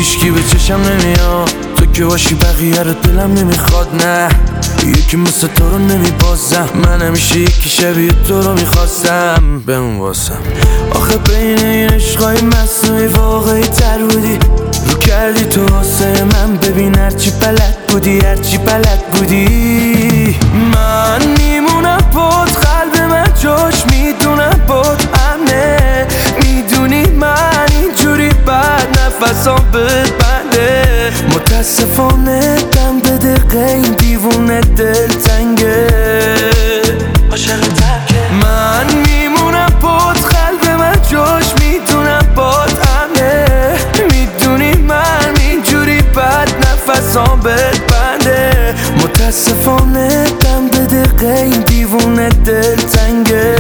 هیچکی به چشم نمیاد، تو که باشی بقیه رو دلم نمیخواد. نه یکی مثل تو رو نمیبازم، من همیشه یکی شبیه تو رو میخواستم بمون واسم. آخه بین این عشقای مصنوعی واقعی تر بودی، رو کردی تو واسه من. ببین هرچی بلد بودی، هرچی بلد بودی. من میمونم بود، قلب من جاش میدونم بود امنه. میدونی من اینجوری بعد نفسام بد بنده. متاسفانه دم به دقیقه این دیوونه دل تنگه، عاشق ترکه. من میمونم بود، قلب من جاش میدونم بود امنه. میدونی من اینجوری بعد نفسام بد بنده. متاسفانه دم به دقیقه این دیوونه دل تنگه.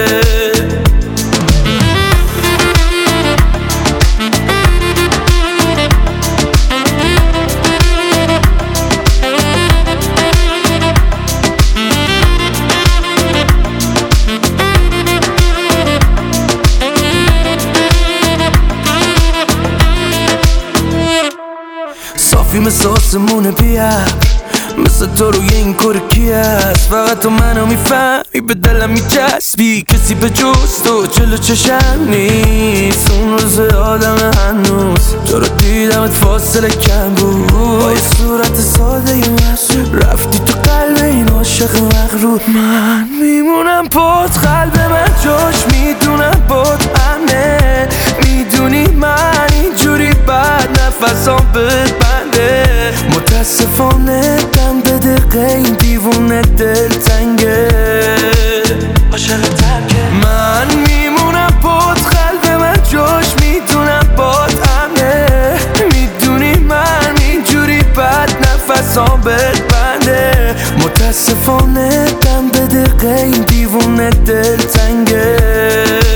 صافی مثل آسمون بیار، مثل تو روی این کار کی هست؟ فقط تو منو میفهمی، به دلم میچسبی. کسی به جز تو جلو چشم نیست. اون روز آدم هنوز تو رو دیدمت فاصله کم بود. با یه صورت ساده ی مسئول رفتی تو قلب این عاشق مغرور. من میمونم بود، قلب من جاش میدونم بود امنه. میدونی من اینجوری بعد نفسام بد بنده. متاسفانه دم به دقیقه این دیوونه دل تنگه، عاشق ترکه. من میمونم بود، قلب من جاش میدونم بود امنه. میدونی من اینجوری بعد نفسام بد بنده. متاسفانه دم به دقیقه این دیوونه دل تنگه.